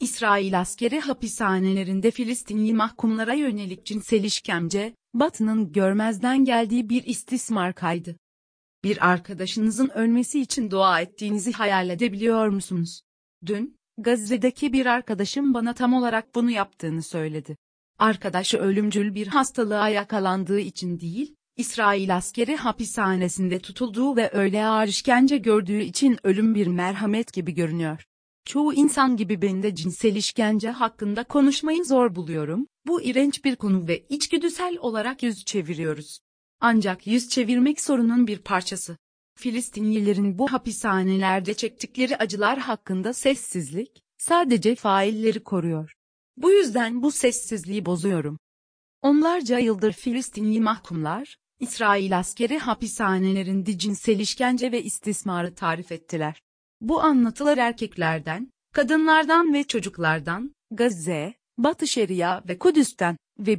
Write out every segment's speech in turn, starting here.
İsrail askeri hapishanelerinde Filistinli mahkumlara yönelik cinsel işkence, Batı'nın görmezden geldiği bir istismar kaydı. Bir arkadaşınızın ölmesi için dua ettiğinizi hayal edebiliyor musunuz? Dün, Gazze'deki bir arkadaşım bana tam olarak bunu yaptığını söyledi. Arkadaşı ölümcül bir hastalığa yakalandığı için değil, İsrail askeri hapishanesinde tutulduğu ve öyle ağır işkence gördüğü için ölüm bir merhamet gibi görünüyor. Çoğu insan gibi ben de cinsel işkence hakkında konuşmayı zor buluyorum, bu iğrenç bir konu ve içgüdüsel olarak yüz çeviriyoruz. Ancak yüz çevirmek sorunun bir parçası. Filistinlilerin bu hapishanelerde çektikleri acılar hakkında sessizlik, sadece failleri koruyor. Bu yüzden bu sessizliği bozuyorum. Onlarca yıldır Filistinli mahkumlar, İsrail askeri hapishanelerinde cinsel işkence ve istismarı tarif ettiler. Bu anlatılar erkeklerden, kadınlardan ve çocuklardan, Gazze, Batı Şeria ve Kudüs'ten ve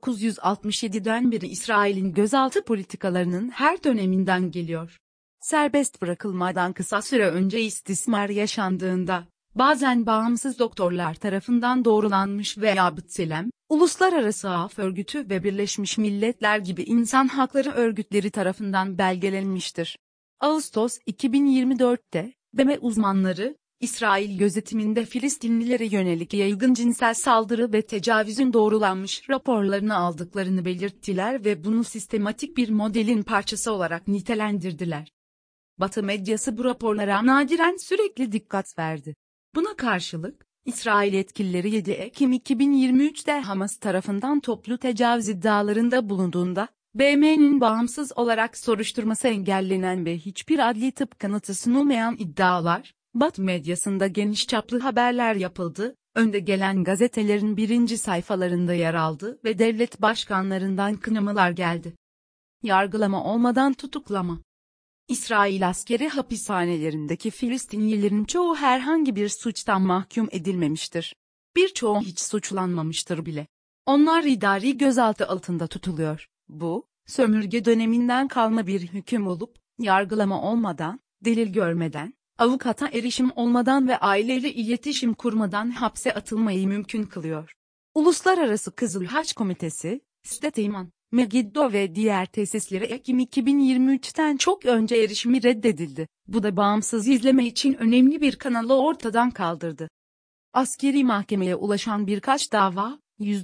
1967'den beri İsrail'in gözaltı politikalarının her döneminden geliyor. Serbest bırakılmadan kısa süre önce istismar yaşandığında, bazen bağımsız doktorlar tarafından doğrulanmış veya B'Tselem, Uluslararası Af Örgütü ve Birleşmiş Milletler gibi insan hakları örgütleri tarafından belgelenmiştir. Ağustos 2024'te, BM uzmanları, İsrail gözetiminde Filistinlilere yönelik yaygın cinsel saldırı ve tecavüzün doğrulanmış raporlarını aldıklarını belirttiler ve bunu sistematik bir modelin parçası olarak nitelendirdiler. Batı medyası bu raporlara nadiren sürekli dikkat verdi. Buna karşılık, İsrail yetkilileri 7 Ekim 2023'te Hamas tarafından toplu tecavüz iddialarında bulunduğunda, BM'nin bağımsız olarak soruşturması engellenen ve hiçbir adli tıp kanıtı sunulmayan iddialar, Batı medyasında geniş çaplı haberler yapıldı, önde gelen gazetelerin birinci sayfalarında yer aldı ve devlet başkanlarından kınamalar geldi. Yargılama olmadan tutuklama. İsrail askeri hapishanelerindeki Filistinlilerin çoğu herhangi bir suçtan mahkum edilmemiştir. Birçoğu hiç suçlanmamıştır bile. Onlar idari gözaltı altında tutuluyor. Bu, sömürge döneminden kalma bir hüküm olup, yargılama olmadan, delil görmeden, avukata erişim olmadan ve aileyle iletişim kurmadan hapse atılmayı mümkün kılıyor. Uluslararası Kızıl Haç Komitesi, Steteyman, Megiddo ve diğer tesislere Ekim 2023'ten çok önce erişimi reddedildi. Bu da bağımsız izleme için önemli bir kanalı ortadan kaldırdı. Askeri mahkemeye ulaşan birkaç dava,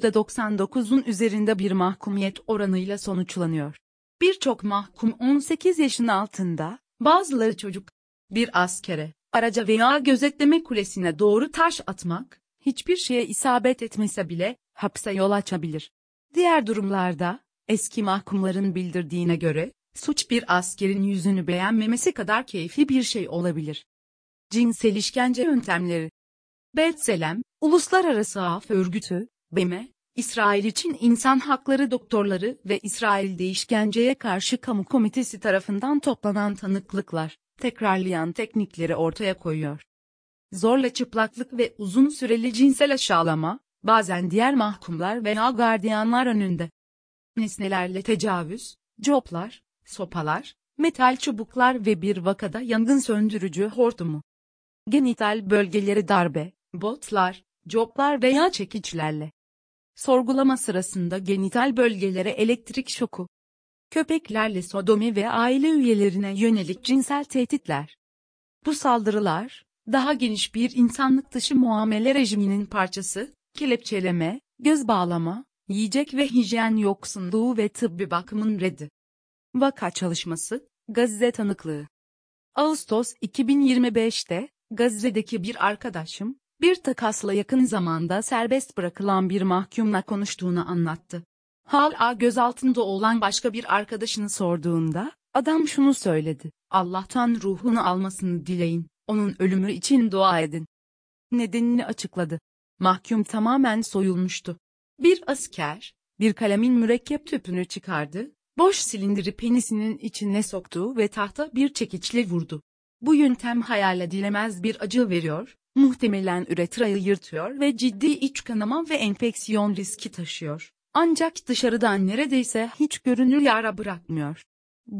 %99'un üzerinde bir mahkumiyet oranıyla sonuçlanıyor. Birçok mahkum 18 yaşın altında, bazıları çocuk. Bir askere, araca veya gözetleme kulesine doğru taş atmak, hiçbir şeye isabet etmese bile, hapse yol açabilir. Diğer durumlarda, eski mahkumların bildirdiğine göre, suç bir askerin yüzünü beğenmemesi kadar keyfi bir şey olabilir. Cinsel işkence yöntemleri. B'Tselem, Uluslararası Af Örgütü, BM, İsrail için İnsan Hakları Doktorları ve İsrail'de işkenceye karşı kamu komitesi tarafından toplanan tanıklıklar, tekrarlayan teknikleri ortaya koyuyor. Zorla çıplaklık ve uzun süreli cinsel aşağılama, bazen diğer mahkumlar veya gardiyanlar önünde. Nesnelerle tecavüz, coplar, sopalar, metal çubuklar ve bir vakada yangın söndürücü hortumu. Genital bölgeleri darbe, botlar, coplar veya çekiçlerle. Sorgulama sırasında genital bölgelere elektrik şoku. Köpeklerle sodomi ve aile üyelerine yönelik cinsel tehditler. Bu saldırılar, daha geniş bir insanlık dışı muamele rejiminin parçası, kelepçeleme, göz bağlama, yiyecek ve hijyen yoksunluğu ve tıbbi bakımın reddi. Vaka çalışması, Gazze tanıklığı. Ağustos 2025'te, Gazze'deki bir arkadaşım, bir takasla yakın zamanda serbest bırakılan bir mahkumla konuştuğunu anlattı. Hala gözaltında olan başka bir arkadaşını sorduğunda, adam şunu söyledi: Allah'tan ruhunu almasını dileyin, onun ölümü için dua edin. Nedenini açıkladı. Mahkum tamamen soyulmuştu. Bir asker, bir kalemin mürekkep tüpünü çıkardı, boş silindiri penisinin içine soktu ve tahta bir çekiçle vurdu. Bu yöntem hayal edilemez bir acı veriyor, muhtemelen üretrayı yırtıyor ve ciddi iç kanama ve enfeksiyon riski taşıyor. Ancak dışarıdan neredeyse hiç görünür yara bırakmıyor. Bu,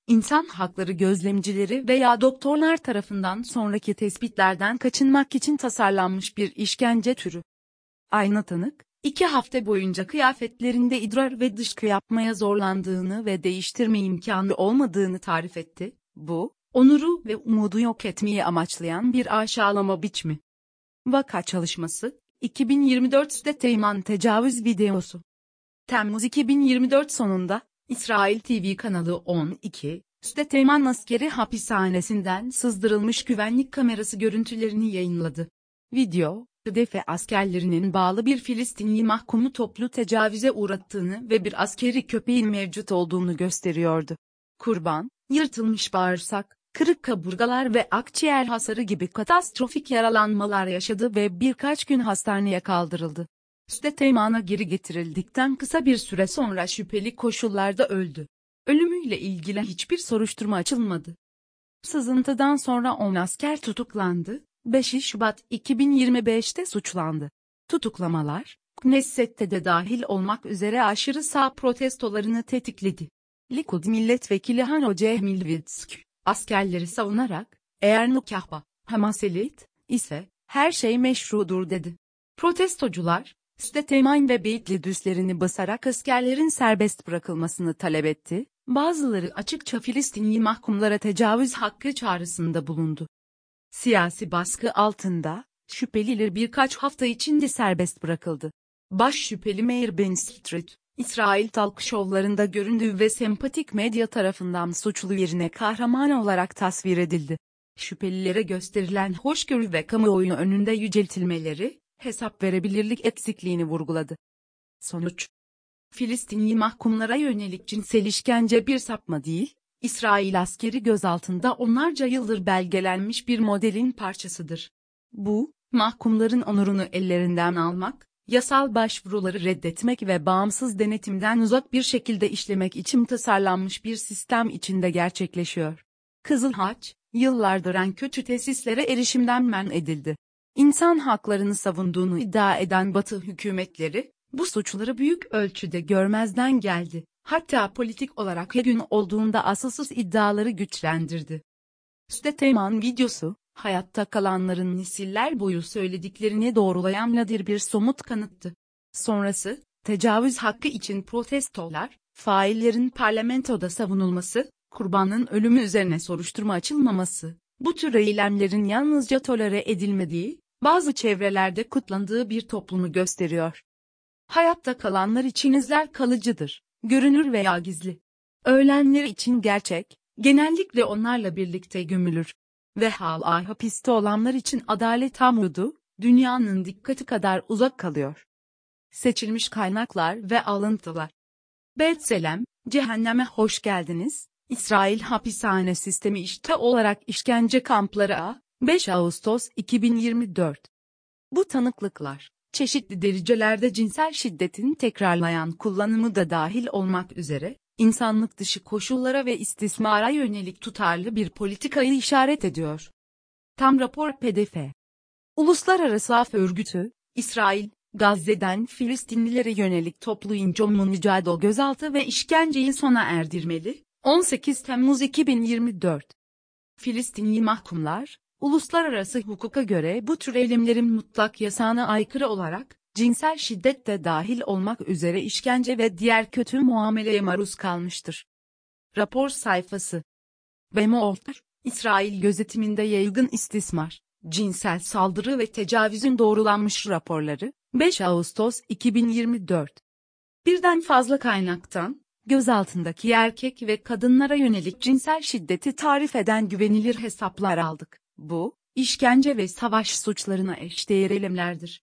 İnsan hakları gözlemcileri veya doktorlar tarafından sonraki tespitlerden kaçınmak için tasarlanmış bir işkence türü. Aynı tanık, 2 hafta boyunca kıyafetlerinde idrar ve dışkı yapmaya zorlandığını ve değiştirme imkanı olmadığını tarif etti. Bu, onuru ve umudu yok etmeyi amaçlayan bir aşağılama biçimi. Vaka çalışması, 2024 Südeyman tecavüz videosu. Temmuz 2024 sonunda, İsrail TV kanalı 12, Südeyman askeri hapishanesinden sızdırılmış güvenlik kamerası görüntülerini yayınladı. Video, hedefe askerlerinin bağlı bir Filistinli mahkumu toplu tecavüze uğrattığını ve bir askeri köpeğin mevcut olduğunu gösteriyordu. Kurban, yırtılmış bağırsak, kırık kaburgalar ve akciğer hasarı gibi katastrofik yaralanmalar yaşadı ve birkaç gün hastaneye kaldırıldı. Südeyman'a geri getirildikten kısa bir süre sonra şüpheli koşullarda öldü. Ölümüyle ilgili hiçbir soruşturma açılmadı. Sızıntıdan sonra 10 asker tutuklandı, 5 Şubat 2025'te suçlandı. Tutuklamalar, Knesset'te de dahil olmak üzere aşırı sağ protestolarını tetikledi. Likud milletvekili Hano Cehmilvitsk, askerleri savunarak, eğer nukahba, Hamaselit ise, her şey meşrudur dedi. Protestocular, Südeyman ve Beytli düslerini basarak askerlerin serbest bırakılmasını talep etti, bazıları açıkça Filistinli mahkumlara tecavüz hakkı çağrısında bulundu. Siyasi baskı altında, şüpheliler birkaç hafta içinde serbest bırakıldı. Baş şüpheli Meir Ben Street, İsrail talk şovlarında göründü ve sempatik medya tarafından suçlu yerine kahraman olarak tasvir edildi. Şüphelilere gösterilen hoşgörü ve kamuoyu önünde yüceltilmeleri, hesap verebilirlik eksikliğini vurguladı. Sonuç: Filistinli mahkumlara yönelik cinsel işkence bir sapma değil, İsrail askeri gözaltında onlarca yıldır belgelenmiş bir modelin parçasıdır. Bu, mahkumların onurunu ellerinden almak, yasal başvuruları reddetmek ve bağımsız denetimden uzak bir şekilde işlemek için tasarlanmış bir sistem içinde gerçekleşiyor. Kızıl Haç, yıllardır en kötü tesislere erişimden men edildi. İnsan haklarını savunduğunu iddia eden Batı hükümetleri, bu suçları büyük ölçüde görmezden geldi. Hatta politik olarak her gün olduğunda asılsız iddiaları güçlendirdi. Südeyman videosu, hayatta kalanların nesiller boyu söylediklerini doğrulayan nadir bir somut kanıttı. Sonrası, tecavüz hakkı için protestolar, faillerin parlamentoda savunulması, kurbanın ölümü üzerine soruşturma açılmaması, bu tür eylemlerin yalnızca tolere edilmediği, bazı çevrelerde kutlandığı bir toplumu gösteriyor. Hayatta kalanlar için izler kalıcıdır, görünür veya gizli. Ölenler için gerçek, genellikle onlarla birlikte gömülür. Ve hala hapiste olanlar için adalet umudu, dünyanın dikkati kadar uzak kalıyor. Seçilmiş kaynaklar ve alıntılar. B'Tselem, cehenneme hoş geldiniz. İsrail hapishane sistemi işte olarak işkence kampları A. 5 Ağustos 2024. Bu tanıklıklar, çeşitli derecelerde cinsel şiddetin tekrarlayan kullanımı da dahil olmak üzere, insanlık dışı koşullara ve istismara yönelik tutarlı bir politikayı işaret ediyor. Tam rapor PDF. Uluslararası Af Örgütü, İsrail, Gazze'den Filistinlilere yönelik toplu mücadele gözaltı ve işkenceyi sona erdirmeli. 18 Temmuz 2024. Filistinli mahkumlar, uluslararası hukuka göre bu tür eylemlerin mutlak yasağına aykırı olarak, cinsel şiddet de dahil olmak üzere işkence ve diğer kötü muameleye maruz kalmıştır. Rapor sayfası. Bemoğultur, İsrail gözetiminde yaygın istismar, cinsel saldırı ve tecavüzün doğrulanmış raporları, 5 Ağustos 2024. Birden fazla kaynaktan, gözaltındaki erkek ve kadınlara yönelik cinsel şiddeti tarif eden güvenilir hesaplar aldık. Bu, işkence ve savaş suçlarına eşdeğer eylemlerdir.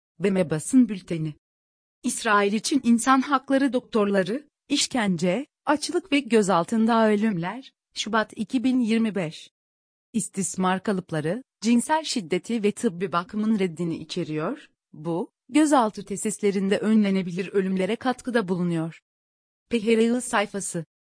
BM Basın Bülteni. İsrail için insan hakları doktorları, işkence, açlık ve gözaltında ölümler, Şubat 2025. İstismar kalıpları, cinsel şiddeti ve tıbbi bakımın reddini içeriyor, bu, gözaltı tesislerinde önlenebilir ölümlere katkıda bulunuyor. PHRI sayfası.